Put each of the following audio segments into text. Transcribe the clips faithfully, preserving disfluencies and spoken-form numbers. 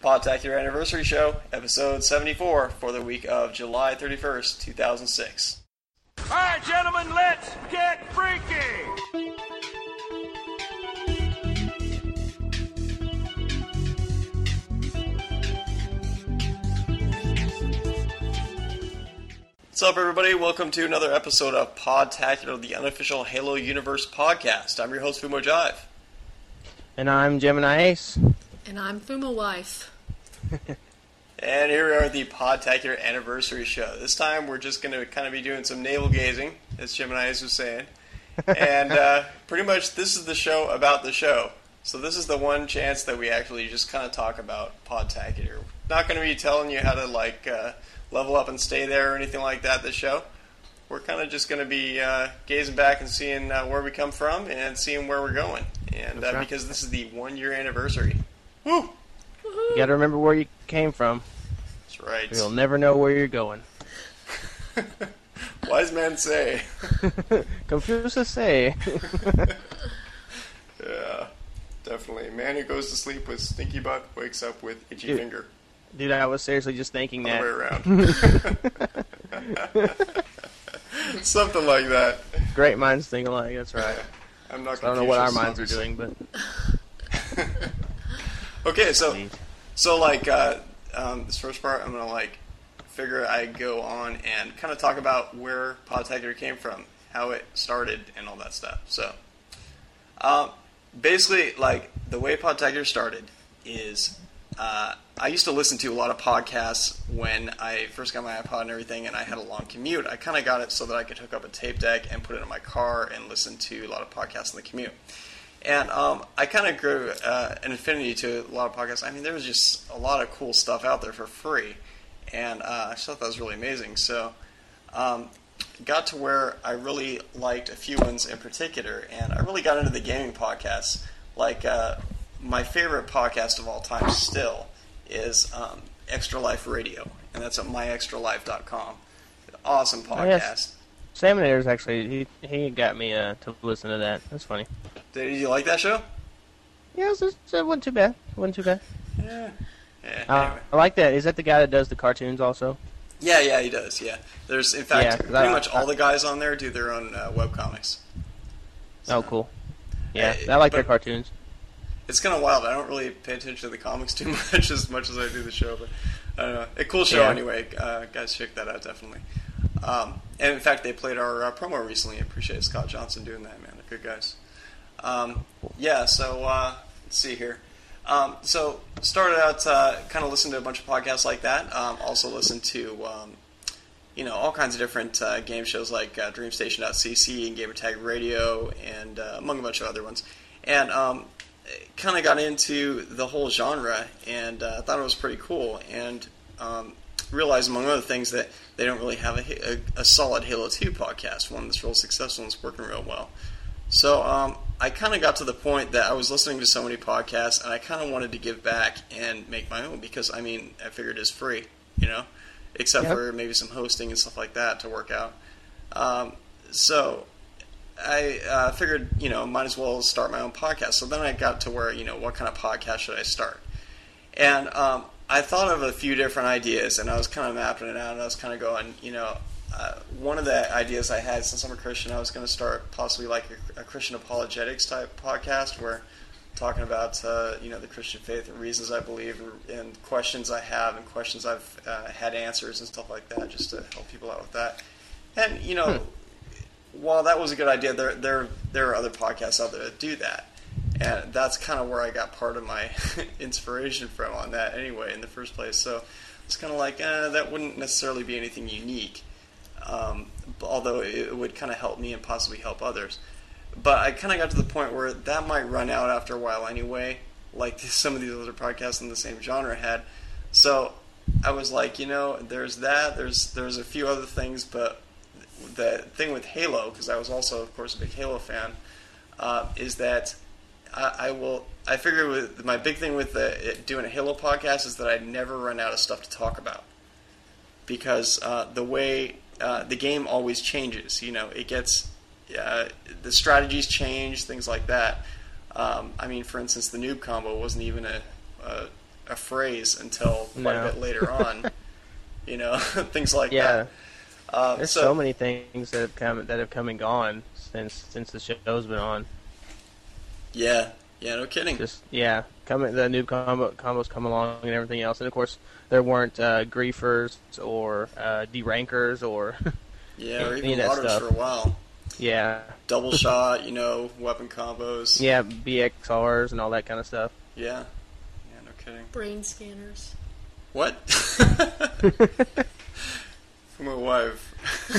Podtacular Anniversary Show, episode seventy-four, for the week of July thirty-first, two thousand six. Alright, gentlemen, let's get freaky! What's up, everybody? Welcome to another episode of Podtacular, the unofficial Halo Universe podcast. I'm your host, Fumo Jive. And I'm Gemini Ace. And I'm Fumo Wife. And here we are at the Podtacular Anniversary Show. This time we're just going to kind of be doing some navel gazing, as Gemini Ace was saying. And uh, pretty much this is the show about the show. So this is the one chance that we actually just kind of talk about Podtacular. Not going to be telling you how to, like... Uh, level up and stay there or anything like that this show. We're kind of just going to be uh, gazing back and seeing uh, where we come from and seeing where we're going. And uh, right. Because this is the one-year anniversary. Woo! You got to remember where you came from. That's right. You'll never know where you're going. Wise men say. Confucius say. Yeah, definitely. Man who goes to sleep with stinky butt wakes up with itchy Dude. finger. Dude, I was seriously just thinking that. All the way around. Something like that. Great minds think alike, that's right. Yeah. I'm not I don't know what our minds obviously. are doing, but... Okay, so, so like, uh, um, this first part, I'm going to, like, figure I'd go on and kind of talk about where Podtacular came from, how it started, and all that stuff. So, um, basically, like, the way Podtacular started is... Uh, I used to listen to a lot of podcasts when I first got my iPod and everything, and I had a long commute. I kind of got it so that I could hook up a tape deck and put it in my car and listen to a lot of podcasts in the commute. And um, I kind of grew uh, an affinity to a lot of podcasts. I mean, there was just a lot of cool stuff out there for free, and uh, I just thought that was really amazing. So um, got to where I really liked a few ones in particular, and I really got into the gaming podcasts, like... Uh, my favorite podcast of all time still is um, Extra Life Radio, and that's at my extra life dot com. Awesome podcast. Oh, yes. Saminator's actually, he he got me uh, to listen to that. That's funny. Did you like that show? Yeah, it, was, it wasn't too bad. It wasn't too bad. Yeah. Yeah. Uh, anyway. I like that. Is that the guy that does the cartoons also? Yeah, yeah, he does, yeah. There's, in fact, yeah, pretty I, much I, all the guys on there do their own uh, webcomics. So, oh, cool. Yeah, uh, I like but, their cartoons. It's kind of wild. I don't really pay attention to the comics too much as much as I do the show, but I don't know. A cool show yeah. anyway. Uh, guys, check that out, definitely. Um, and in fact, they played our uh, promo recently. I appreciate Scott Johnson doing that, man. They're good guys. Um, yeah, so uh, let's see here. Um, so started out uh, kind of listening to a bunch of podcasts like that. Um, also listened to um, you know all kinds of different uh, game shows like uh, DreamStation dot c c and Gamertag Radio, and uh, among a bunch of other ones. And um, kind of got into the whole genre, and uh, thought it was pretty cool, and um, realized, among other things, that they don't really have a, a, a solid Halo two podcast, one that's real successful and is working real well. So um, I kind of got to the point that I was listening to so many podcasts, and I kind of wanted to give back and make my own, because, I mean, I figured it's free, you know, except yep. for maybe some hosting and stuff like that to work out. Um, so... I uh, figured, you know, might as well start my own podcast. So then I got to where, you know, what kind of podcast should I start? And um, I thought of a few different ideas, and I was kind of mapping it out, and I was kind of going, you know, uh, one of the ideas I had, since I'm a Christian, I was going to start possibly like a, a Christian apologetics type podcast, where I'm talking about, uh, you know, the Christian faith and reasons I believe, and questions I have, and questions I've uh, had answers and stuff like that, just to help people out with that. And, you know... Hmm. While that was a good idea, there there there are other podcasts out there that do that, and that's kind of where I got part of my inspiration from on that anyway in the first place. So it's kind of like eh, that wouldn't necessarily be anything unique, um, although it would kind of help me and possibly help others. But I kind of got to the point where that might run out after a while anyway, like some of these other podcasts in the same genre had. So I was like, you know, there's that, there's there's a few other things, but the thing with Halo, because I was also, of course, a big Halo fan, uh, is that I, I will. I figure with my big thing with the, it, doing a Halo podcast is that I never run out of stuff to talk about, because uh, the way uh, the game always changes. You know, it gets uh, the strategies change, things like that. Um, I mean, for instance, the noob combo wasn't even a, a a phrase until quite No. a bit later on. You know, things like Yeah. that. Uh, There's so, so many things that have come that have come and gone since since the show's been on. Yeah, yeah, no kidding. Just yeah, coming the new combo, combos come along and everything else, and of course there weren't uh, griefers or uh, derankers or Yeah, or any even of that autos stuff. for a while. yeah, Double shot, you know, weapon combos. yeah, B X Rs and all that kind of stuff. Yeah. Yeah, no kidding. Brain scanners. What? For my wife.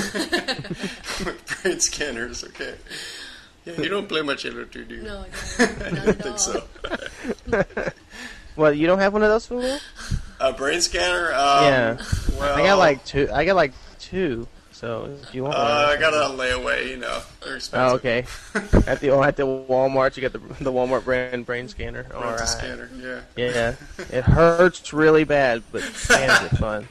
Brain scanners, okay. Yeah, you don't play much Halo two, do you? No, I I don't. Not didn't at all. think so. Well, you don't have one of those, Fumu? A brain scanner? Um, Yeah. Well, I got like two. I got like two. So if you want one, Uh, I got it on layaway, you know. They're expensive. Oh, okay. At the at the Walmart, you got the the Walmart brand brain scanner. All Rental right. scanner, yeah. Yeah, it hurts really bad, but man, is it fun.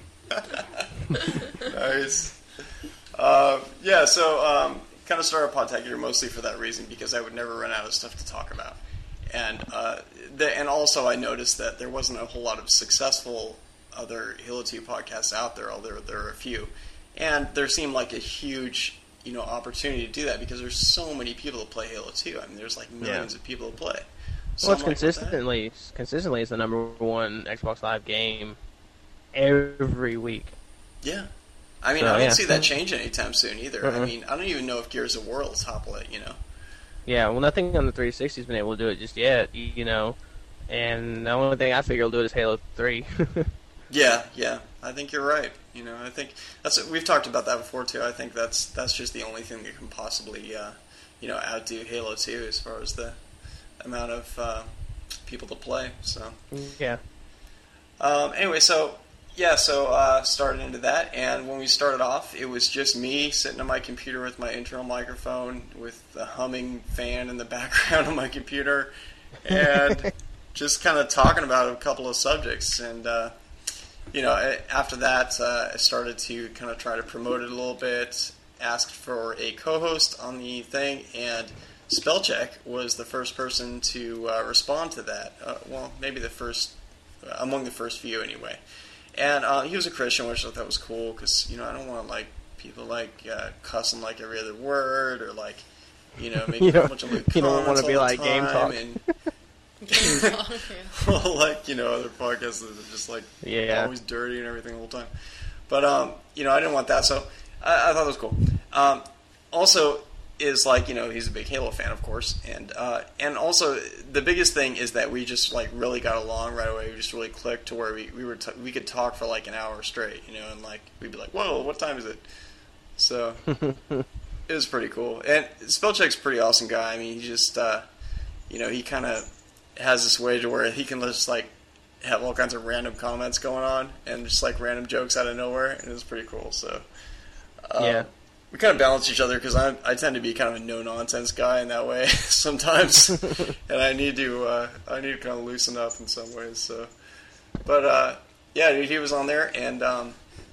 Nice. Uh, yeah, so um, kind of started Podtech here mostly for that reason because I would never run out of stuff to talk about, and uh, the, and also I noticed that there wasn't a whole lot of successful other Halo two podcasts out there, although there are a few, and there seemed like a huge you know opportunity to do that because there's so many people that play Halo two. I mean, there's like millions Yeah. of people that play. So Well, it's I'm like, what the heck? consistently consistently is the number one Xbox Live game every week. Yeah. I mean, So, I don't yeah. see that changing anytime soon either. I Uh-uh. mean, I don't even know if Gears of War will topple it, you know? Yeah, well, nothing on the three sixty has been able to do it just yet, y- you know. And the only thing I figure will do it is Halo three. Yeah, yeah. I think you're right. You know, I think that's we've talked about that before too. I think that's that's just the only thing that can possibly, uh, you know, outdo Halo two as far as the amount of uh, people to play. So, yeah. um, anyway, so yeah, so uh, started into that, and when we started off, it was just me sitting on my computer with my internal microphone, with the humming fan in the background of my computer, and just kind of talking about a couple of subjects. And uh, you know, a- after that, uh, I started to kind of try to promote it a little bit. Asked for a co-host on the thing, and Spellcheck was the first person to uh, respond to that. Uh, well, maybe the first, uh, among the first few anyway. And uh, he was a Christian, which I thought was cool because you know I don't want like people like uh, cussing like every other word or like you know making You a don't- bunch of like you don't comments wanna be all the like Game time Talk. and Okay. well, like you know other podcasts that are just like Yeah. always dirty and everything the whole time. But um, you know I didn't want that, so I, I thought it was cool. Um, also, is like you know he's a big Halo fan, of course, and uh, and also the biggest thing is that we just like really got along right away. We just really clicked to where we we were t- we could talk for like an hour straight, you know, and like we'd be like, "Whoa, what time is it?" So it was pretty cool. And Spellcheck's a pretty awesome guy. I mean, he just uh, you know he kind of has this way to where he can just like have all kinds of random comments going on and just like random jokes out of nowhere, and it's pretty cool. So um, Yeah. we kind of balance each other because I I tend to be kind of a no nonsense guy in that way sometimes, and I need to uh, I need to kind of loosen up in some ways. So, but uh, yeah, dude, he was on there, and um,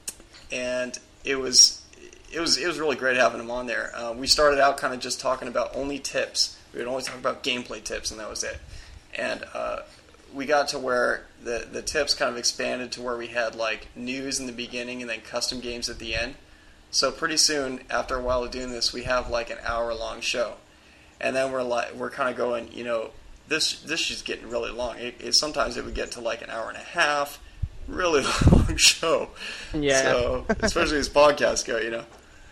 and it was it was it was really great having him on there. Uh, we started out kind of just talking about only tips. We would only talk about gameplay tips, and that was it. And uh, we got to where the the tips kind of expanded to where we had like news in the beginning and then custom games at the end. So pretty soon, after a while of doing this, we have like an hour-long show, and then we're like we're kind of going, you know, this this is getting really long. It, it, sometimes it would get to like an hour and a half, really long show. Yeah. So especially as podcasts go, you know.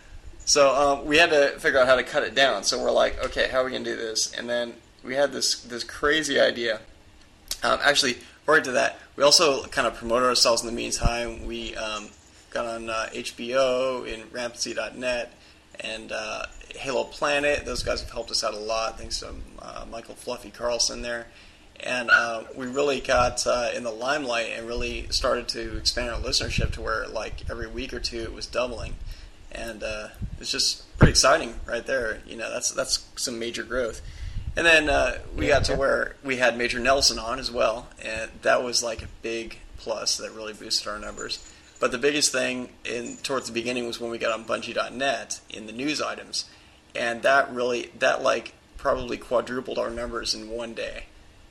So um, we had to figure out how to cut it down. So we're like, okay, how are we gonna do this? And then we had this this crazy idea. Um, actually, prior to that, we also kind of promoted ourselves in the meantime. We um, got on uh, H B O and Rampancy dot net and uh, Halo Planet. Those guys have helped us out a lot. Thanks to uh, Michael Fluffy Carlson there. And uh, we really got uh, in the limelight and really started to expand our listenership to where, like, every week or two it was doubling. And uh, it's just pretty exciting right there. You know, that's that's some major growth. And then uh, we got to where we had Major Nelson on as well, and that was like a big plus that really boosted our numbers. But the biggest thing in towards the beginning was when we got on Bungie dot net in the news items, and that really that like probably quadrupled our numbers in one day.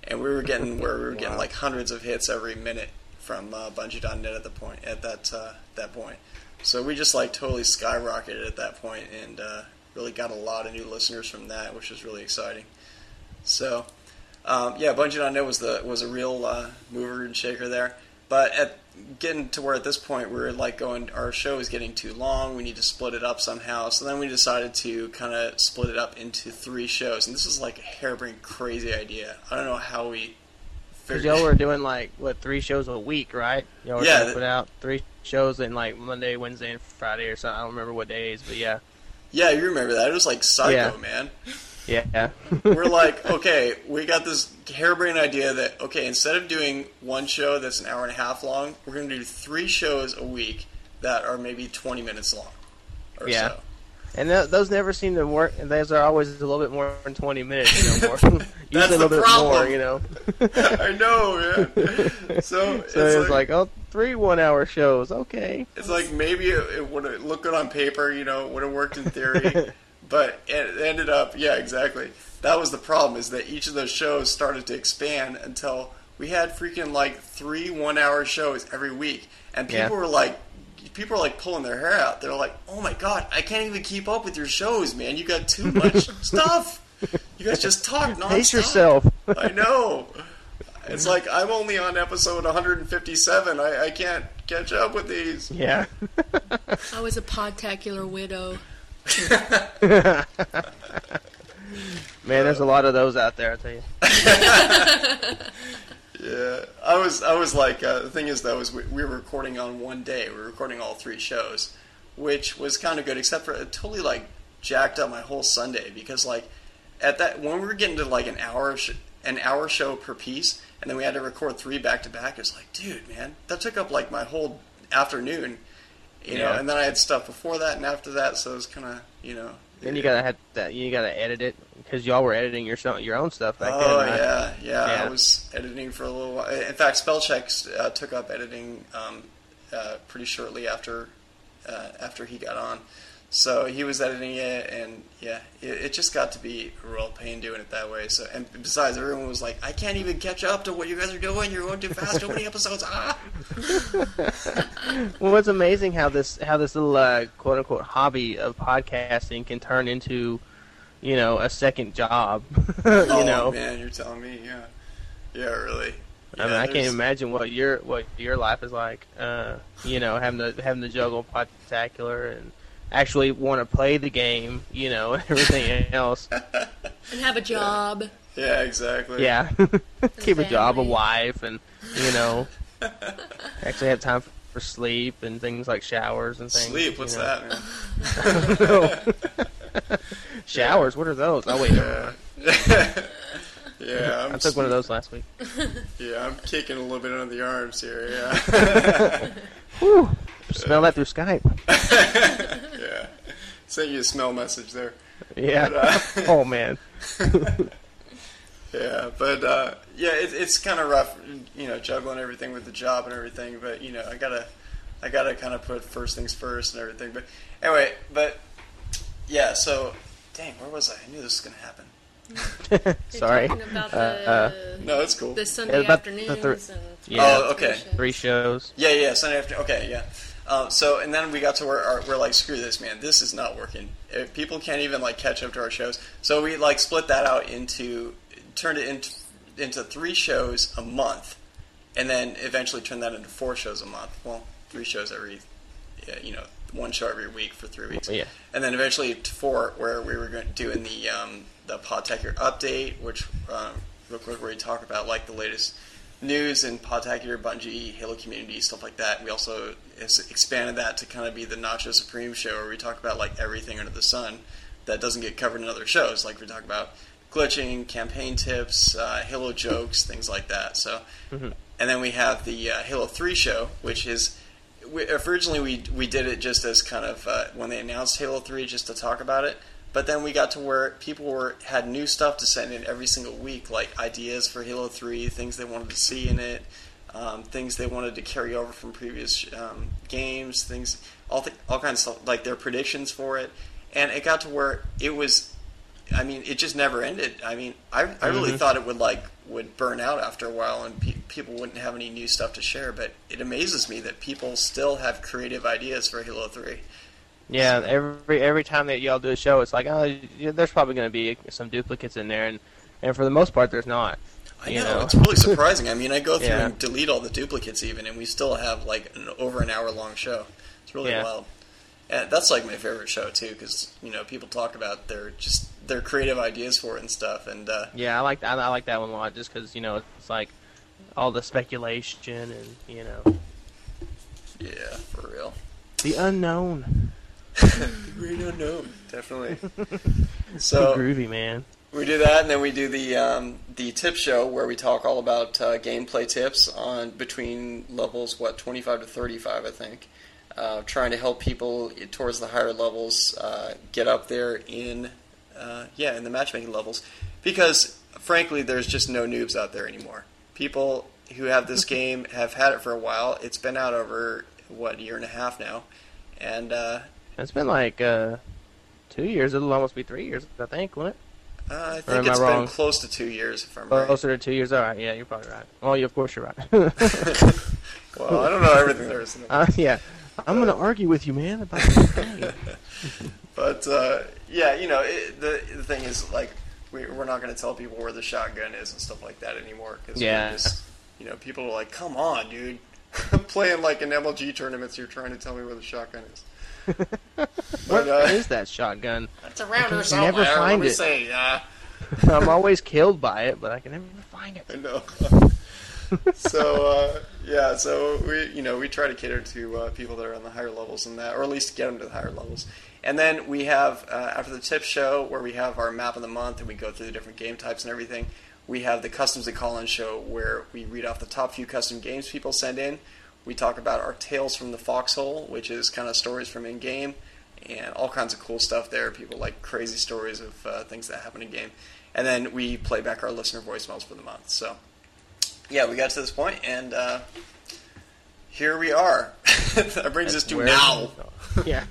and we were getting where we were getting wow. like hundreds of hits every minute from uh, Bungie dot net at the point at that uh, that point. So we just like totally skyrocketed at that point, and uh, really got a lot of new listeners from that, which was really exciting. So um, yeah, Bungie dot net was the was a real uh, mover and shaker there. But at getting to where at this point we're like going, our show is getting too long. We need to split it up somehow. So then we decided to kind of split it up into three shows, and this is like a harebrained, crazy idea. I don't know how we. Because y'all were doing like what three shows a week, right? Y'all were yeah, trying to put out three shows in like Monday, Wednesday, and Friday or something. I don't remember what days, but yeah. Yeah, you remember that? It was like psycho, yeah. man. Yeah. We're like, okay, we got this harebrained idea that, okay, instead of doing one show that's an hour and a half long, we're going to do three shows a week that are maybe twenty minutes long or yeah. so. And th- those never seem to work. Those are always a little bit more than twenty minutes, you know, more. Usually That's a little the bit problem. more, you know. I know, man. So, it's, so it's like, like, oh, three one-hour shows, okay. It's like maybe it, it would have looked good on paper, you know, would have worked in theory. But it ended up, yeah, exactly. That was the problem, is that each of those shows started to expand until we had freaking like three one-hour shows every week, and people yeah. were like, people were like pulling their hair out. They're like, "Oh my god, I can't even keep up with your shows, man. You got too much stuff. You guys just talk nonstop." Pace yourself. I know. It's like I'm only on episode one hundred fifty-seven. I, I can't catch up with these. Yeah. I was a podtacular widow. Man, there's a lot of those out there, I tell you. Yeah, I was. I was like, uh, the thing is, though, is we, we were recording on one day. We were recording all three shows, which was kind of good, except for it totally like jacked up my whole Sunday because like at that when we were getting to like an hour sh- an hour show per piece, and then we had to record three back to back. It was like, dude, man, that took up like my whole afternoon, you yeah. know. And then I had stuff before that and after that, so it was kind of, you know. Then you gotta have that. You gotta edit it because y'all were editing your your own stuff back oh, then. Right? yeah, yeah, yeah. I was editing for a little while. In fact, Spellcheck uh, took up editing um, uh, pretty shortly after uh, after he got on. So he was editing it, and yeah, it, it just got to be a real pain doing it that way. So, and besides, everyone was like, "I can't even catch up to what you guys are doing. You're going too fast. Too many episodes." Ah. Well, it's amazing how this how this little uh, quote unquote hobby of podcasting can turn into, you know, a second job. you oh know, man, you're telling me, yeah, yeah, really. I mean, Yeah, I can't there's- imagine what your what your life is like. Uh, you know, having to having to juggle Podtacular and actually want to play the game, you know, and everything else. And have a job. Yeah, exactly. Yeah, keep a job, a family. wife, and you know, actually have time for sleep and things like showers and things. Sleep? What's you know. that, man? Showers? What are those? Oh wait, never Yeah. mind. Yeah, I'm I took one of those last week. Yeah, I'm kicking a little bit under the arms here. Yeah. Whew. Smell that through Skype. Yeah. Sent you a smell message there. Yeah. But, uh, Oh man. Yeah, but uh, yeah, it, it's kind of rough, you know, juggling everything with the job and everything. But you know, I gotta, I gotta kind of put first things first and everything. But anyway, but yeah. So, dang, where was I? I knew this was gonna happen. Sorry. You're talking about Uh, the, uh, No, it's cool. the Sunday about the afternoons thir- and Yeah. Oh, okay. Three shows. Yeah, yeah, Sunday afternoon. Okay, yeah. Um, so, and then we got to where our, we're like, screw this, man. This is not working. If people can't even like catch up to our shows. So we like split that out into, turned it into, into three shows a month, and then eventually turned that into four shows a month. Well, three shows every, yeah, you know, one show every week for three weeks. Yeah. And then eventually to four, where we were going doing the um, the Podtacular update, which um, real quick where we talk about like the latest news in Podtacular, Bungie, Halo community, stuff like that. We also expanded that to kind of be the Nacho Supreme show, where we talk about like everything under the sun that doesn't get covered in other shows. Like we talk about glitching, campaign tips, uh, Halo jokes, things like that. So, Mm-hmm. and then we have the uh, Halo three show, which is we, originally we we did it just as kind of uh, when they announced Halo three, just to talk about it. But then we got to where people were had new stuff to send in every single week, like ideas for Halo three, things they wanted to see in it, um, things they wanted to carry over from previous um, games, things, all th- all kinds of stuff, like their predictions for it. And it got to where it was, I mean, it just never ended. I mean, I I really Mhm. thought it would like would burn out after a while, and pe- people wouldn't have any new stuff to share. But it amazes me that people still have creative ideas for Halo three. Yeah, every every time that y'all do a show, it's like, oh, yeah, there's probably going to be some duplicates in there, and, and for the most part, there's not. I you know, know? it's really surprising. I mean, I go through Yeah. and delete all the duplicates even, and we still have like an over an hour long show. It's really Yeah. wild. And that's like my favorite show too, because you know people talk about their just their creative ideas for it and stuff. And uh, Yeah, I like that. I like that one a lot, just because you know it's like all the speculation and you know yeah, for real. the unknown. The great unknown, definitely. So Groovy, man. we do that, and then we do the um, the tip show where we talk all about uh, gameplay tips on between levels what twenty-five to thirty-five, I think. Uh, trying to help people towards the higher levels uh, get up there in uh, yeah in the matchmaking levels, because frankly there's just no noobs out there anymore. People who have this game have had it for a while. It's been out over what a year and a half now, and uh, It's been like uh, two years. It'll almost be three years, I think, won't it? uh, I Or think am I it's been wrong? close to two years if I'm right. Closer to two years. All right. Yeah, you're probably right. Well, yeah, of course you're right. Well, I don't know everything there is. In it. uh, yeah, I'm gonna argue with you, man, about this game. But uh, yeah, you know, it, the the thing is, like, we, we're not going to tell people where the shotgun is and stuff like that anymore. Cause Yeah. we're just, you know, people are like, "Come on, dude, I'm playing like an M L G tournaments. You're trying to tell me where the shotgun is." What But, uh, is that shotgun? It's around can here somewhere. never find Let me it. see. Uh, I'm always killed by it, but I can never find it. I know. So uh, yeah, so we you know we try to cater to uh, people that are on the higher levels than that, or at least get them to the higher levels. And then we have uh, after the tip show where we have our map of the month and we go through the different game types and everything. We have the customs and call-in show where we read off the top few custom games people send in. We talk about our tales from the foxhole, which is kind of stories from in-game, and all kinds of cool stuff there. People like crazy stories of uh, things that happen in game. And then we play back our listener voicemails for the month. So, yeah, we got to this point, and uh, here we are. That brings us to Where- now. Yeah.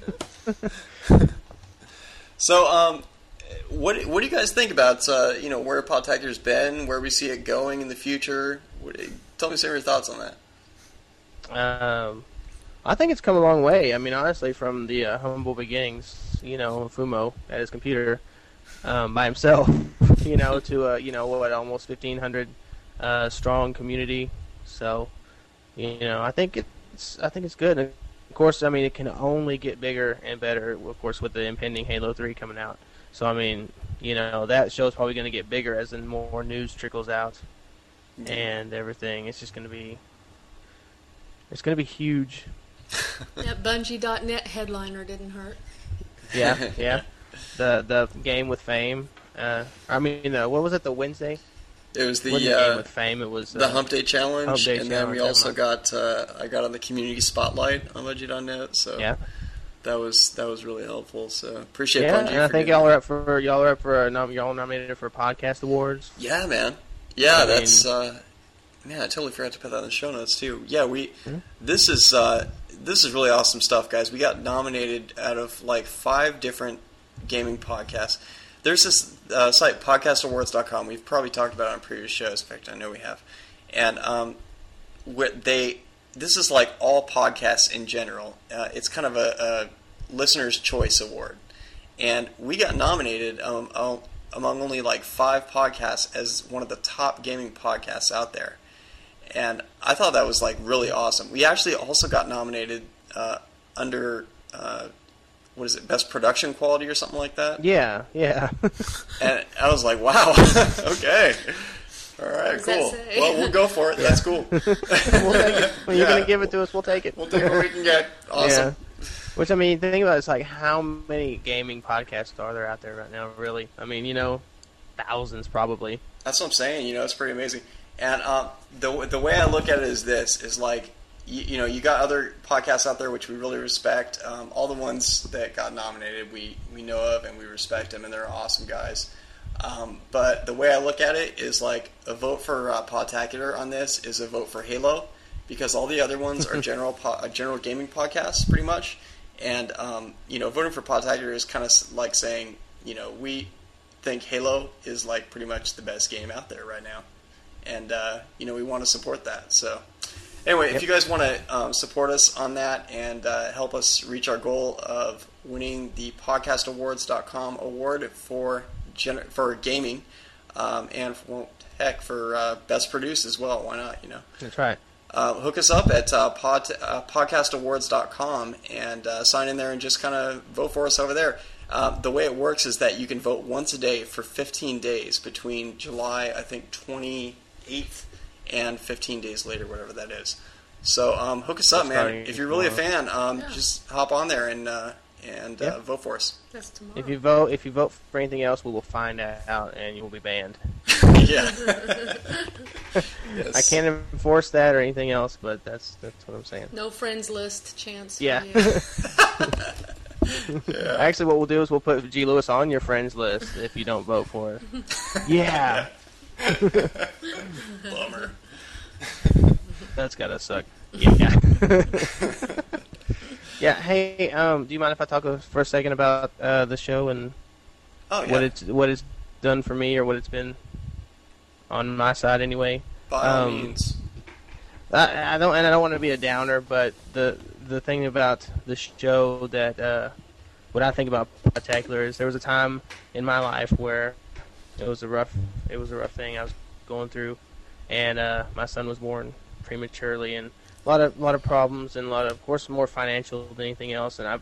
So, um, what what do you guys think about uh, you know where Podtactor's been, where we see it going in the future? What, tell me some of your thoughts on that. Um, I think it's come a long way. I mean, honestly, from the uh, humble beginnings, you know, Fumo at his computer um, by himself, you know, to uh, you know what, almost fifteen hundred uh, strong community. So, you know, I think it's I think it's good. And of course, I mean, it can only get bigger and better. Of course, with the impending Halo three coming out. So, I mean, you know, that show's probably going to get bigger as then more news trickles out and everything. It's just going to be, it's going to be huge. That Bungie dot net headliner didn't hurt. Yeah, yeah. The the game with Fame. Uh, I mean, uh, what was it? The Wednesday? It was It the wasn't the game uh, with Fame. It was the uh, Hump Day Challenge, Hump Day and then we Challenge, also never got uh, I got on the community spotlight on Bungie dot net. So Yeah, that was that was really helpful. So appreciate yeah. Bungie. And I for think doing y'all that. are up for y'all are up for uh, nom- y'all nominated for podcast awards. Yeah, man. Yeah, I that's mean- uh, man. I totally forgot to put that in the show notes too. Yeah, we. Hmm? This is uh, this is really awesome stuff, guys. We got nominated out of like five different gaming podcasts. There's this uh, site, podcast awards dot com. We've probably talked about it on previous shows. In fact, I know we have. And um, what they this is like all podcasts in general. Uh, it's kind of a, a listener's choice award, and we got nominated um, uh, among only like five podcasts as one of the top gaming podcasts out there. And I thought that was like really awesome. We actually also got nominated uh, under uh, what is it, best production quality or something like that. Yeah, yeah. And I was like, wow, okay, all right, does that cool. say? Well, we'll go for it. That's cool. We'll take it. When you're Yeah. gonna give it to us, we'll take it. We'll take what we can get. Awesome. Yeah. Which, I mean, think about it, it's like how many gaming podcasts are there out there right now, really? I mean, you know, thousands probably. That's what I'm saying. You know, it's pretty amazing. And um, the the way I look at it is this: is like you, you know, you got other podcasts out there which we really respect. Um, all the ones that got nominated, we we know of and we respect them, and they're awesome guys. Um, but the way I look at it is like a vote for uh, Podtacular on this is a vote for Halo, because all the other ones are general po- uh, general gaming podcasts, pretty much. And um, you know, voting for Podtacular is kind of like saying, you know, we think Halo is like pretty much the best game out there right now. and uh, you know we want to support that. So anyway, yep. if you guys want to um, support us on that and uh, help us reach our goal of winning the podcast awards dot com award for gener- for gaming, um, and for, heck for uh, best produced as well. Why not? You know, that's right. Uh, hook us up at uh, pod, uh, podcast awards dot com and uh, sign in there and just kind of vote for us over there. Uh, the way it works is that you can vote once a day for fifteen days between July, I think, twenty-eighth and fifteen days later, whatever that is. So um, hook us up, man. If you're really a fan, um, yeah. just hop on there and uh, and yep. uh, vote for us. That's tomorrow. If you vote, if you vote for anything else, we will find out and you will be banned. Yeah. Yes. I can't enforce that or anything else, but that's that's what I'm saying. No friends list chance. Yeah. Yeah. Actually, what we'll do is we'll put G. Lewis on your friends list if you don't vote for it. Yeah. Bummer. That's gotta suck. Yeah. Yeah. Hey, um, do you mind if I talk for a second about uh, the show and oh, yeah. what it's what it's done for me or what it's been on my side anyway? By all um, means. I, I don't, and I don't want to be a downer, but the the thing about the show that uh, what I think about Podtacular is there was a time in my life where it was a rough it was a rough thing I was going through, and uh, my son was born prematurely, and a lot of a lot of problems, and a lot of, of course, more financial than anything else. And I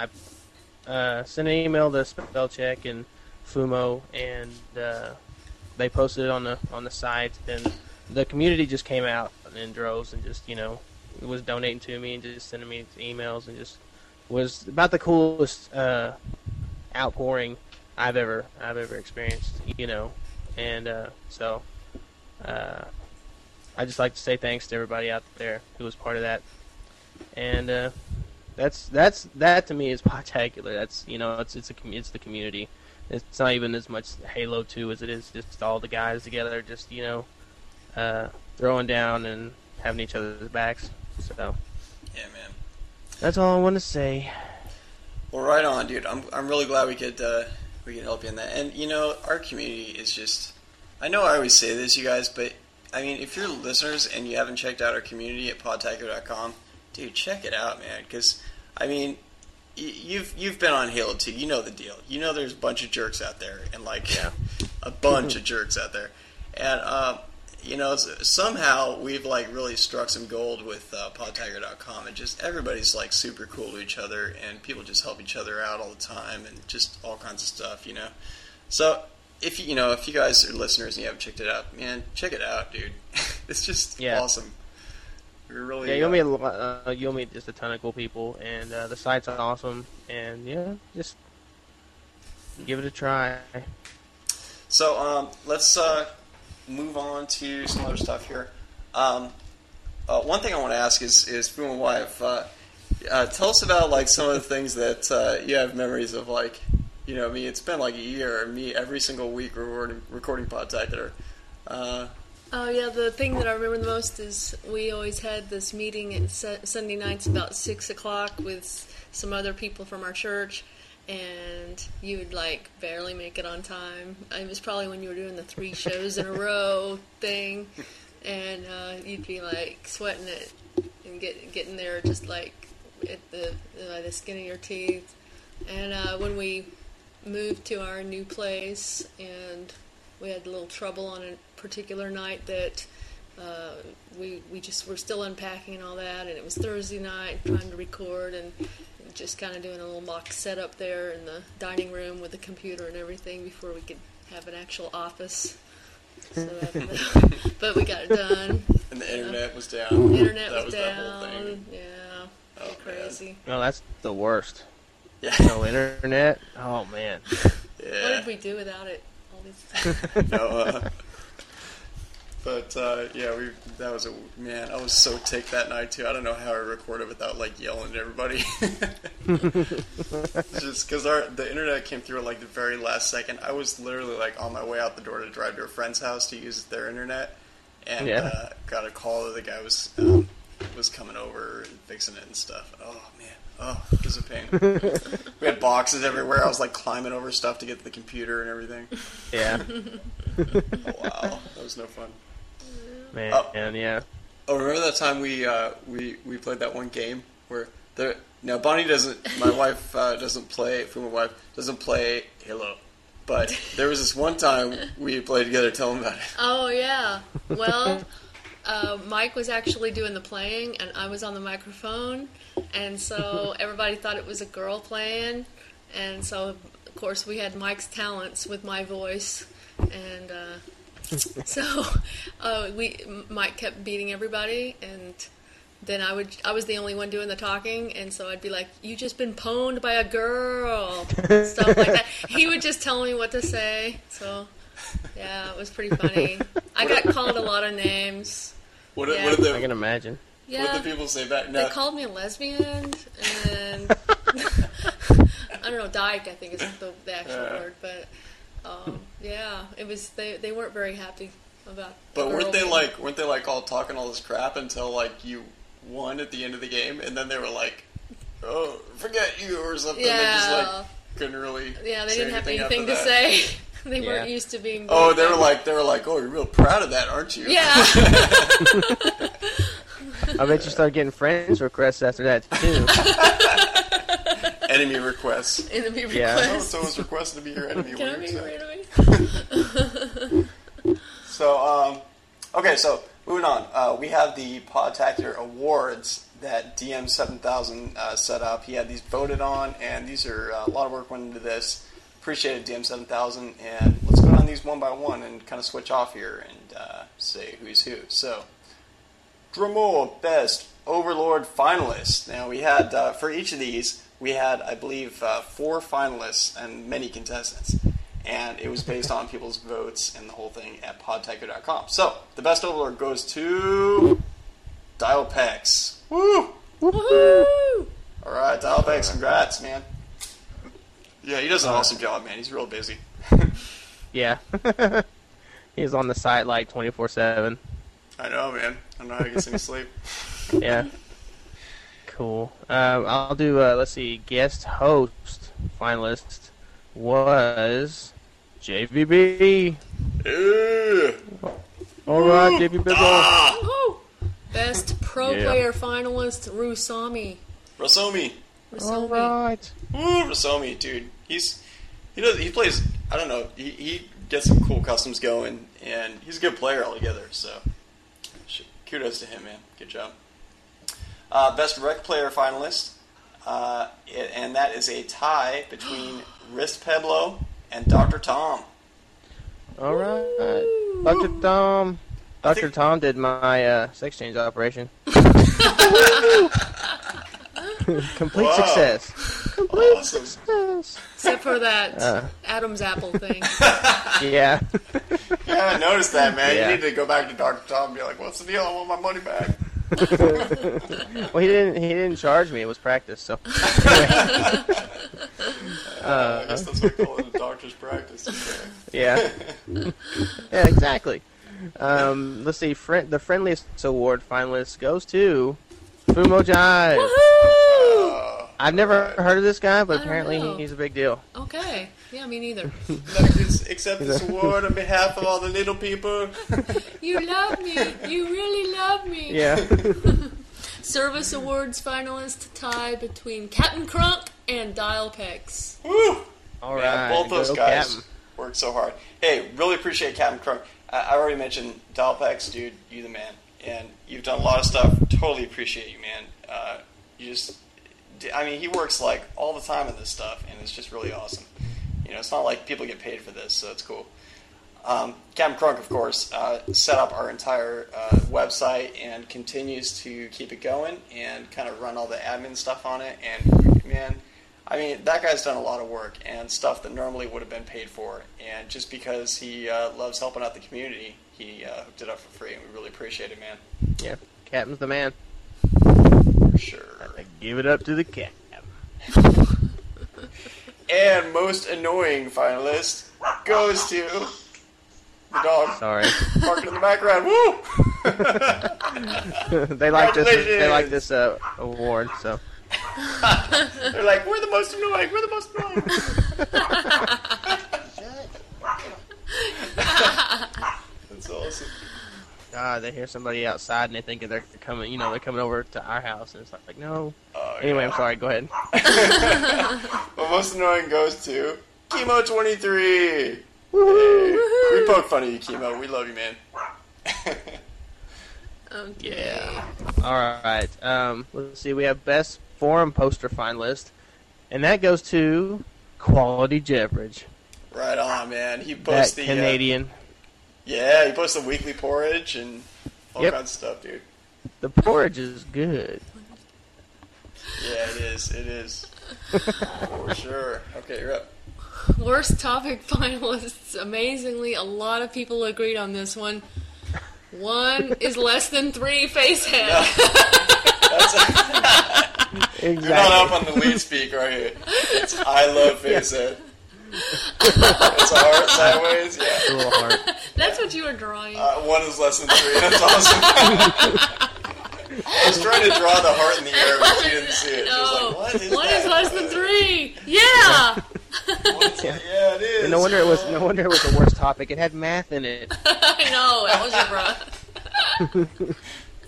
I uh, sent an email to Spellcheck and Fumo, and uh, they posted it on the on the site, and the community just came out in droves and just, you know, was donating to me and just sending me emails, and just was about the coolest uh, outpouring I've ever I've ever experienced, you know. And uh, so uh, I just like to say thanks to everybody out there who was part of that. And uh, that's that's that to me is Podtacular. That's, you know, it's it's a it's the community. It's not even as much Halo two as it is just all the guys together, just, you know, uh, throwing down and having each other's backs. So yeah, man. That's all I want to say. Well, right on, dude. I'm I'm really glad we could uh, we could help you in that. And you know, our community is just. I know I always say this, you guys, but I mean, if you're listeners and you haven't checked out our community at podtacular dot com, dude, check it out, man. Because I mean, y- you've you've been on Halo two, you know the deal. You know there's a bunch of jerks out there, and like yeah. a bunch of jerks out there, and. Um, You know, somehow we've like really struck some gold with uh, podtacular dot com, and just everybody's like super cool to each other, and people just help each other out all the time, and just all kinds of stuff, you know. So if you you know if you guys are listeners and you haven't checked it out, man, check it out, dude. It's just yeah. awesome. We're really yeah, you'll uh, meet a lot, uh, you'll meet just a ton of cool people, and uh, the site's awesome, and yeah, just give it a try. So um, let's. Uh, move on to some other stuff here. Um, uh, one thing I want to ask is, is Fu and Wife, uh, uh, tell us about like some of the things that uh, you have memories of. Like, you know, I mean, it's been like a year, me every single week recording, recording Podtacular. Uh, oh yeah, the thing that I remember the most is we always had this meeting at su- Sunday nights about six o'clock with some other people from our church. And you would, like, barely make it on time. It was probably when you were doing the three shows in a row thing. And uh, you'd be, like, sweating it and get, getting there just, like, at the, uh, the skin of your teeth. And uh, when we moved to our new place and we had a little trouble on a particular night that uh, we, we just were still unpacking and all that. And it was Thursday night, trying to record, and just kind of doing a little mock setup there in the dining room with the computer and everything before we could have an actual office. So that, but we got it done. And the internet was down. The internet that was, was down. That whole thing. Yeah, oh, crazy. No, that's the worst. Yeah. No internet. Oh man. Yeah. What did we do without it all this time? no, uh, But uh, yeah, we that was a man. I was so ticked that night too. I don't know how I recorded without like yelling at everybody. Just because our the internet came through at like the very last second. I was literally like on my way out the door to drive to a friend's house to use their internet, and yeah. uh, got a call that the guy was um, was coming over and fixing it and stuff. Oh man, oh it was a pain. We had boxes everywhere. I was like climbing over stuff to get to the computer and everything. Yeah. Oh, wow, that was no fun. Man, Oh. and yeah. Oh, remember that time we uh, we we played that one game where there. Now Bonnie doesn't. My wife uh, doesn't play. For my wife doesn't play Halo, but there was this one time we played together. Tell them about it. Oh yeah. Well, uh, Mike was actually doing the playing, and I was on the microphone, and so everybody thought it was a girl playing, and so of course we had Mike's talents with my voice, and uh, so uh, we Mike kept beating everybody, and then I would I was the only one doing the talking, and so I'd be like, "You just been pwned by a girl," stuff like that. He would just tell me what to say, so. Yeah, it was pretty funny. I got called a lot of names. What, did- Yeah. what did the I can imagine. Yeah, what did the people say back? they No, called me a lesbian, and I don't know, dyke, I think is the, the actual Yeah. word, but um, yeah, it was. They they weren't very happy about. but the weren't girl they being- like weren't they like all talking all this crap until like you won at the end of the game, and then they were like, "Oh, forget you" or something. They just Yeah. like couldn't really. Yeah, they say didn't have anything anything after to that. say. They weren't Yeah. used to being. Oh, they were bullied. like they were like, "Oh, you're real proud of that, aren't you?" Yeah. I bet you started getting friends requests after that too. Enemy requests. Enemy Yeah. Oh, request. someone's requested to be your enemy. Can I What do be you your say? enemy? So, um, okay, so moving on. Uh, we have the Podtacular Awards that D M seven thousand uh, set up. He had these voted on, and these are uh, a lot of work went into this. Appreciate it, D M seven thousand, and let's go down these one by one and kind of switch off here and uh, say who's who. So, Dremel Best Overlord finalists. Now, we had, uh, for each of these, we had, I believe, uh, four finalists and many contestants. And it was based on people's votes and the whole thing at podtacular dot com. So, the Best Overlord goes to Dialpex. Woo! Woohoo! Alright, Dialpex, congrats, man. Yeah, he does an awesome job, man. He's real busy. Yeah. He's on the site like twenty-four seven. I know, man. I don't know how he gets any sleep. Yeah. Cool. Um, I'll do, uh, let's see, guest host finalist was J V B. Ew. Alright, J V B. Ah! Woohoo! Best pro Yeah. player finalist, Rusami. Rasomi. Rusami. Alright. Woo, Rasomi, dude. He's he does he plays. I don't know. He he gets some cool customs going, and he's a good player altogether. So, sh- kudos to him, man. Good job. Uh, best rec player finalist, uh, it, and that is a tie between Wrist Peblo and Doctor Tom. Alright. Doctor Tom. Doctor think- Tom did my uh, sex change operation. Complete Wow. success. Complete Awesome. success. Except for that Uh. Adam's apple thing. Yeah. Yeah, I noticed that, man. Yeah. You need to go back to Doctor Tom and be like, "What's the deal? I want my money back." Well, he didn't. He didn't charge me. It was practice. So. Uh, I guess that's what we call it, a doctor's practice. Okay. Yeah. Yeah. Exactly. Um, let's see. Friend, the friendliest award finalist goes to Fumo Jive. Woohoo! Uh, I've never alright. heard of this guy, but I don't apparently know. he's a big deal. Okay. Yeah, me neither. Let me just accept this award on behalf of all the little people. You love me. You really love me. Yeah. Service Awards finalist tie between Captain Crunk and Dialpex. Woo! All Man, right. both those go guys Captain. work so hard. Hey, really appreciate Captain Crunk. I, I already mentioned Dialpex, dude. You the man, and you've done a lot of stuff. Totally appreciate you, man. Uh, you just, I mean, he works like all the time in this stuff, and it's just really awesome. You know, it's not like people get paid for this, so it's cool. Um, Captain Crunk, of course, uh, set up our entire uh, website and continues to keep it going and kind of run all the admin stuff on it. And man, I mean, that guy's done a lot of work and stuff that normally would have been paid for. And just because he uh, loves helping out the community, he uh, hooked it up for free, and we really appreciate it, man. Yeah. Captain's the man. For sure. Give it up to the Cap. And most annoying finalist goes to the dog Sorry. barking in the background. Woo! they like this. They Congratulations. like this uh, award. So. They're like, we're the most annoying. We're the most annoying. That's awesome. God, they hear somebody outside and they think they're coming, you know, they're coming over to our house, and it's like, like no. Oh, Anyway, yeah. I'm sorry. Go ahead. Well, most annoying goes to Chemo twenty-three. Hey, we poke fun of you, Chemo. We love you, man. Okay. Yeah. All right. Um, let's see. We have best forum poster finalist, and that goes to Quality Jeverage. Right on, man. He posts That the Canadian. Uh, yeah, he posts the weekly porridge and all Yep. kinds of stuff, dude. The porridge is good. Yeah, it is. It is. For sure. Okay, you're up. Worst topic finalists. Amazingly, a lot of people agreed on this one. One is less than three facehead. That's Exactly. You're not up on the lead speak, are you? It's I love Facehead. It's a heart sideways, A yeah. little heart. That's what you were drawing. Uh, one is less than three. That's awesome. I was trying to draw the heart in the air, but you didn't see it. She was like, what is One that? is less than three. Yeah. What's that? Yeah, it is. And no wonder it was. No wonder it was the worst topic. It had math in it. I know that was your rough.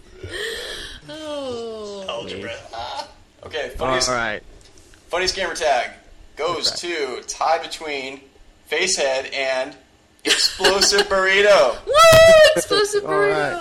Oh. Algebra. Okay, All funniest, right. funniest gamer tag goes Right. to tie between Facehead and Explosive Burrito. What? Explosive All right.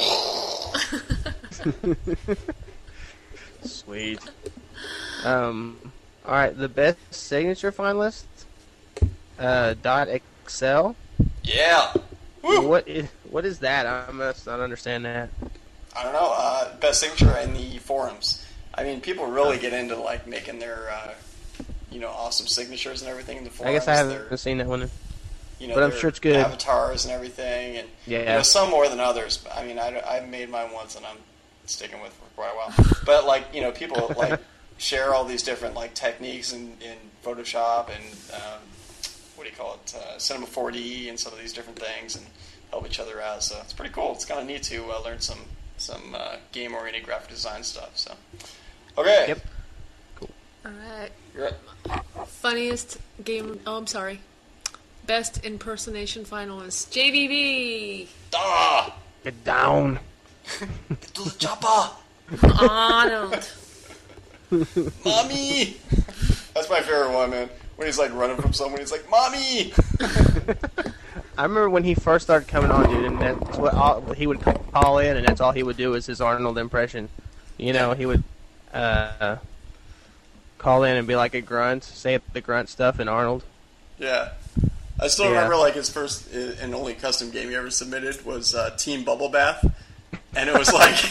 burrito. Sweet. Um. All right. The best signature finalist. Uh. Dot Excel. Yeah. Woo. What is what is that? I must not understand that. I don't know. Uh, best signature in the forums. I mean, people really get into like making their, uh, you know, awesome signatures and everything in the I forums. guess I haven't Their, seen that one. you know, but I'm their sure it's good. Avatars and everything, and Yeah. you know, some more than others. But, I mean, I, I made mine once, and I'm sticking with it for quite a while. But like, you know, people like share all these different like techniques in, in Photoshop and um, what do you call it, uh, Cinema four D, and some of these different things, and help each other out. So it's pretty cool. It's kind of neat to uh, learn some some uh, game-oriented graphic design stuff. So, okay, Yep. All right. you're up. Funniest game. Oh, I'm sorry. Best impersonation finalist. J V B. Ah, Get down. get to the chopper, Arnold. mommy. That's my favorite one, man. When he's like running from someone, he's like, "Mommy." I remember when he first started coming on, dude, and that's what all, he would call in, and that's all he would do is his Arnold impression. You know, he would uh, call in and be like a grunt, say the grunt stuff in Arnold. Yeah. I still Yeah. remember like his first uh, and only custom game he ever submitted was uh, Team Bubble Bath, and it was like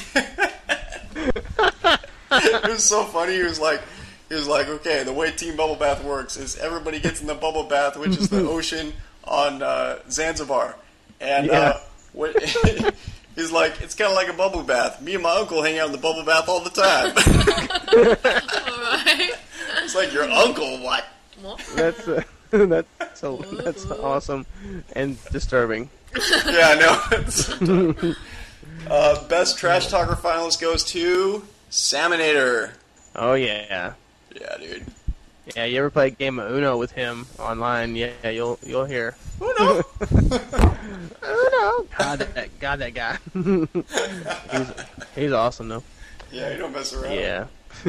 it was so funny. He was like, he was like, okay, the way Team Bubble Bath works is everybody gets in the bubble bath, which is the ocean on uh, Zanzibar, and Yeah. uh, what, he's like, it's kind of like a bubble bath. Me and my uncle hang out in the bubble bath all the time. All right. It's like your uncle, what? What? That's uh, that's so that's awesome and disturbing. Yeah, I know. It's- uh, best trash talker finalist goes to Salmonator. Oh yeah, Yeah, dude. yeah. You ever play a game of Uno with him online? Yeah, you'll you'll hear. Oh no. Uno. God, that God, that guy. he's he's awesome though. Yeah, you don't mess around. Yeah.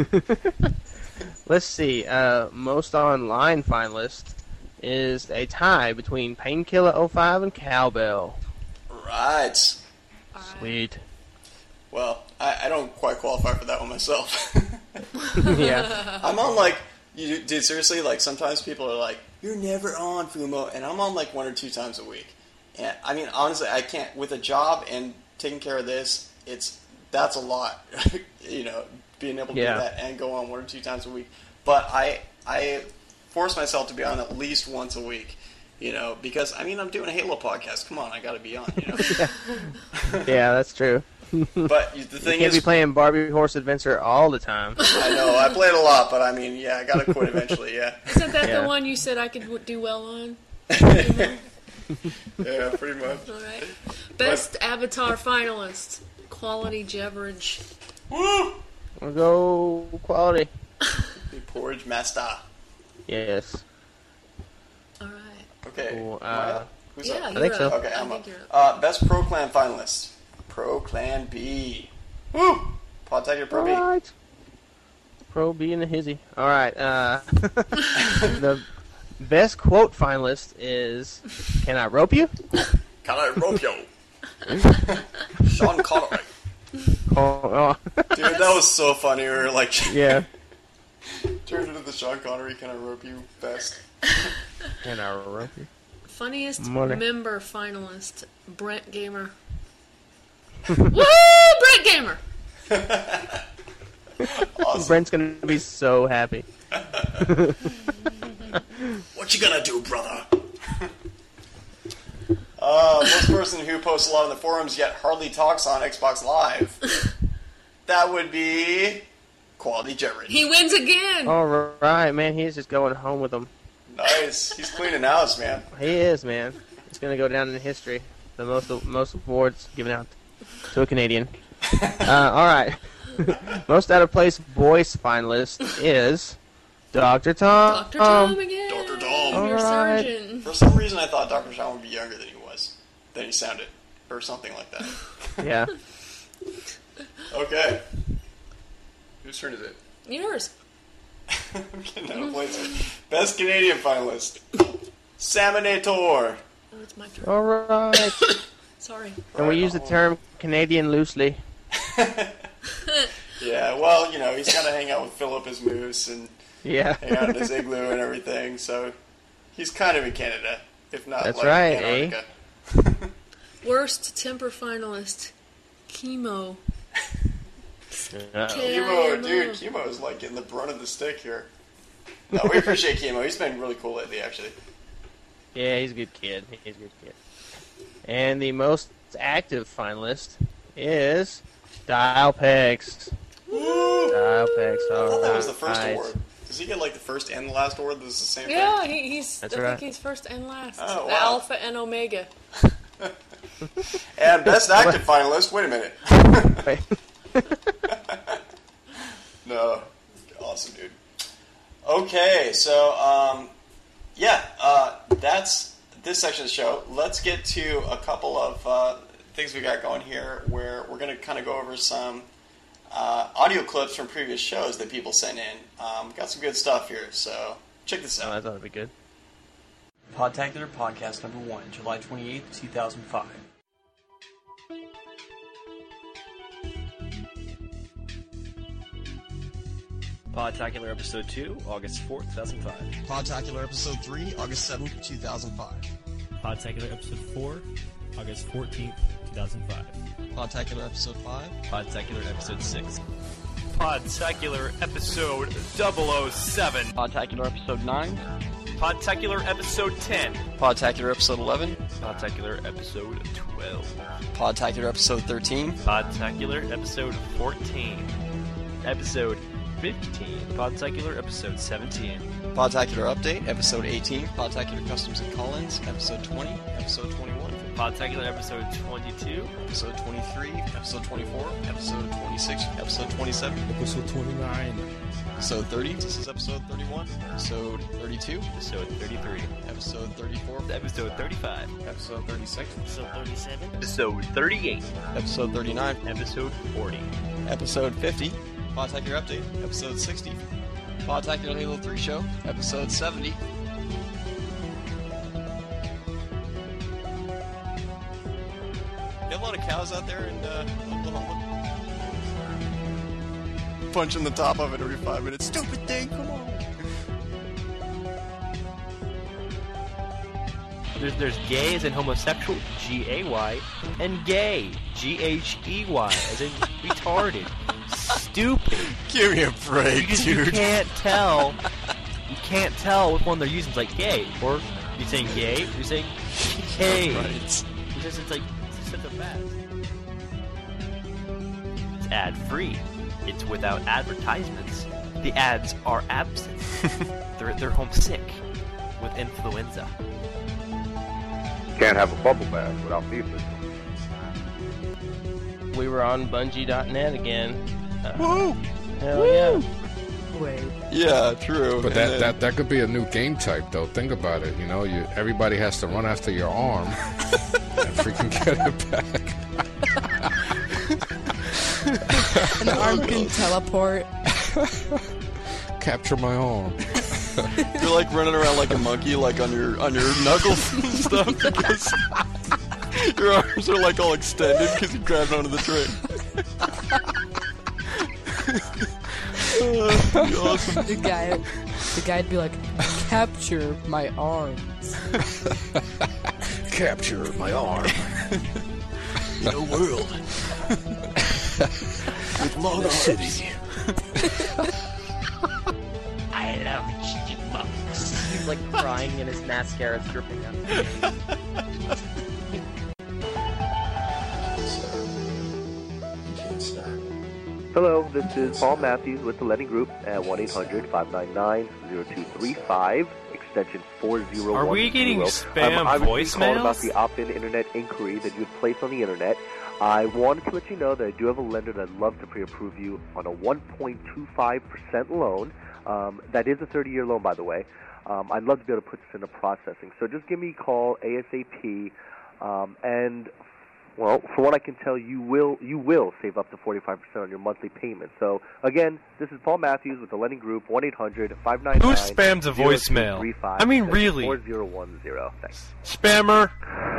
Let's see. Uh, most online finalist is a tie between Painkiller oh five and Cowbell. Right. Sweet. Well, I, I don't quite qualify for that one myself. Yeah. I'm on like, you, dude, seriously, like sometimes people are like, you're never on Fumo, and I'm on like one or two times a week. And I mean, honestly, I can't, with a job and taking care of this, it's, that's a lot, you know, being able to Yeah. do that and go on one or two times a week. But I, I force myself to be on at least once a week, you know, because I mean, I'm doing a Halo podcast. Come on, I got to be on, you know. Yeah, that's true. But the You thing can't is, be playing Barbie Horse Adventure all the time. I know I played a lot, but I mean, yeah, I got to quit eventually. Yeah, Isn't that Yeah. the one you said I could w- do well on? yeah, pretty much. All right. Best Avatar finalist. Quality Jeverage. Woo! We'll go quality. The porridge master. Yes. All right. Okay. Cool, am I uh, up? Who's Yeah, up? you're think so. up. Okay, I I'm think up. you're up. Uh, best Pro Clan finalist. Pro Clan B. Woo! Pod Tactical Pro B. All right. Pro B and the hizzy. All right. Uh, the best quote finalist is, "Can I rope you?" Can I rope you? Sean Connery. Oh, oh. Dude, that was so funny. We were like, Yeah. turned into the Sean Connery, "Can I rope you?" best. Can I rope you? Funniest Money. member finalist, Brent Gamer. Woo! Brent Gamer! Awesome. Brent's gonna be so happy. What you gonna do, brother? uh, most person who posts a lot on the forums yet hardly talks on Xbox Live. That would be Quality Jerry. He wins again! All right, man. He's just going home with them. Nice. He's cleaning house, man. He is, man. He's gonna go down in history. The most most awards given out to a Canadian. Uh, all right. Most out of place voice finalist is Doctor Tom. Doctor Tom again! Doctor Tom. Your Alright. surgeon. For some reason, I thought Doctor Tom would be younger than he was. Than he sounded. Or something like that. Yeah. Okay. Whose turn is it? Yours. I'm getting out of place here. Best Canadian finalist. Salmonator. Oh, it's my turn. All right. Sorry. And we use the term Canadian loosely. Yeah, well, you know, he's got to hang out with Philip his moose and Yeah. hang out in his igloo and everything, so he's kind of in Canada, if not That's like right, eh? Antarctica. Worst temper finalist, Chemo. Uh-oh. Chemo, dude, Chemo is like getting the brunt of the stick here. No, we appreciate Chemo. He's been really cool lately, actually. Yeah, he's a good kid. He's a good kid. And the most active finalist is Dialpex. Dialpex. I All thought that was the first right. award. Does he get like the first and the last award? That was the same Yeah, thing? he, he's. That's I right. think he's first and last. Oh, The wow. Alpha and Omega. And best active finalist, wait a minute. Wait. No. Awesome, dude. Okay, so, um, yeah, uh, that's this section of the show. Let's get to a couple of uh, things we got going here where we're going to kind of go over some uh, audio clips from previous shows that people sent in. Um, got some good stuff here, so check this Oh, I out. thought it'd be good. Podtacular Podcast number one, July twenty-eighth, two thousand five. Podtacular Episode two, August fourth, two thousand five. Podtacular Episode three, August seventh, two thousand five. Podtacular Episode four, August fourteenth, two thousand five. Podtacular Episode five. Podtacular Episode six. Podtacular Episode double oh seven. Podtacular Episode nine. Podtacular Episode ten. Podtacular Episode eleven. Podtacular Episode twelve. Podtacular Episode thirteen. Podtacular Episode fourteen. Episode fifteen. Podtacular Episode seventeen. Podtacular Update, Episode eighteen. Podtacular Customs and Call-ins, Episode twenty. Episode twenty-one. Podtacular Episode twenty-two. Episode twenty-three. Episode twenty-four. Episode twenty-six. Episode twenty-seven. Episode twenty-nine. Episode thirty. This is Episode thirty-one. Episode thirty-two. Episode thirty-three. Episode thirty-four. Episode thirty-five. Episode thirty-six. Episode thirty-seven. Episode thirty-eight. Episode thirty-nine. Episode forty. Episode fifty. Podtacular Update, Episode sixty. Podtacular Halo three Show, Episode seventy. You have a lot of cows out there in uh, Oklahoma? Punching the top of it every five minutes. Stupid thing, come on. There's, there's gay as in homosexual, G A Y, and gay, G H E Y, as in retarded. Stupid. Give me a break, You just you can't tell. You can't tell which one they're using. It's like gay, or you're saying gay, or you're saying gay. Right. It's just it's like it's such a fast. It's ad free. It's without advertisements. The ads are absent. they're they're homesick with influenza. Can't have a bubble bath without FIFA. We were on Bungie dot net again. Uh, Woo! hell yeah. Yeah, true. But And that, then- that that could be a new game type, though. Think about it. You know, you everybody has to run after your arm and freaking get it back. An arm can teleport. Capture my arm. You're like running around like a monkey, like on your on your knuckles and stuff, because your arms are like all extended because you grabbed onto the train. uh, that'd be awesome. The guy, the guy'd be like, "Capture my arms." Capture my arm. In a world with long city. I love chipmunks. He's like crying and his mascara's dripping out. Hello, this is Paul Matthews with the Lenny Group at one eight hundred, five nine nine, zero two three five, extension four zero one zero. Are we getting spam I'm obviously calling about voicemails? the opt-in internet inquiry that you had placed on the internet. I wanted to let you know that I do have a lender that I'd love to pre-approve you on a one point two five percent loan. Um, that is a thirty-year loan, by the way. Um, I'd love to be able to put this into processing. So just give me a call ASAP. Um, and, well, for what I can tell, you will you will save up to forty-five percent on your monthly payment. So, again, this is Paul Matthews with the Lending Group, one eight hundred, five nine nine, Who spams a voicemail? I mean, really? four zero one zero. Thanks. Spammer.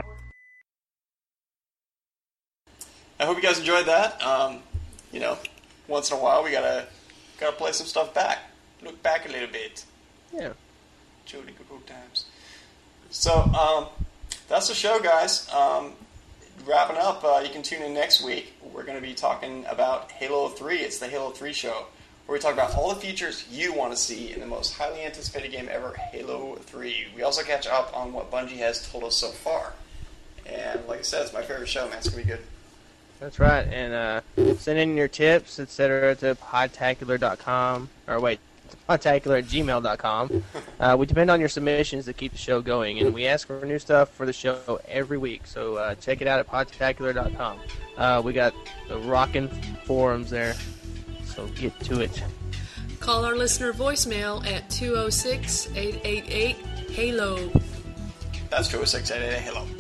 I hope you guys enjoyed that. Um, you know, once in a while we gotta gotta play some stuff back. Look back a little bit. Yeah. Jody, good old times. So, um, that's the show, guys. Um, wrapping up, uh, you can tune in next week. We're going to be talking about Halo three. It's the Halo three show, where we talk about all the features you want to see in the most highly anticipated game ever, Halo three. We also catch up on what Bungie has told us so far. And like I said, it's my favorite show, man. It's going to be good. That's right. And uh, send in your tips, et cetera, to podtacular dot com. Or wait, to podtacular at gmail dot com. Uh, we depend on your submissions to keep the show going. And we ask for new stuff for the show every week. So uh, check it out at podtacular dot com. Uh, we got the rockin' forums there. So get to it. Call our listener voicemail at two oh six, eight eight eight, HALO. That's two oh six, eight eight eight, HALO.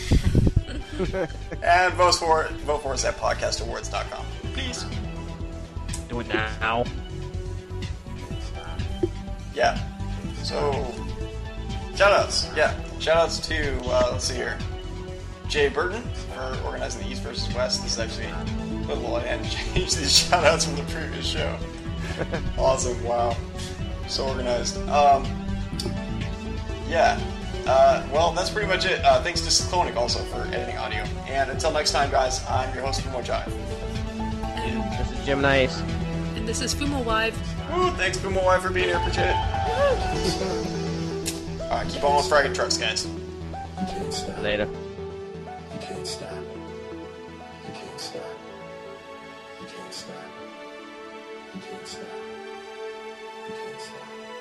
And vote for vote for us at podcast awards dot com. Please. Do it now. Yeah. So, shoutouts. Yeah. Shoutouts to, uh, let's see here, Jay Burton for organizing the East versus West. This is actually a little and change these shoutouts from the previous show. Awesome. Wow. So organized. Um, yeah. Uh, well, that's pretty much it. Uh, thanks to Cyclonic also for editing audio. And until next time, guys, I'm your host, Fumo Jive. This is Gemini Ace. And this is Fumo Wife. Woo, thanks, Fumo Wife, for being here. Appreciate it. Alright, keep on fragging trucks, guys. Later. You can't stop. You can't stop. You can't stop. You can't stop. You can't stop.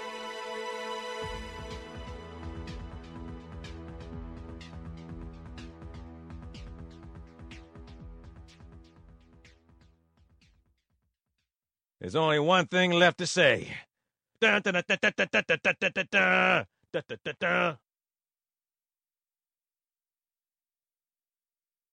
There's only one thing left to say. Dun, dun, dun, dun, dun, dun, dun, dun, dun, dun, dun, dun, dun, dun.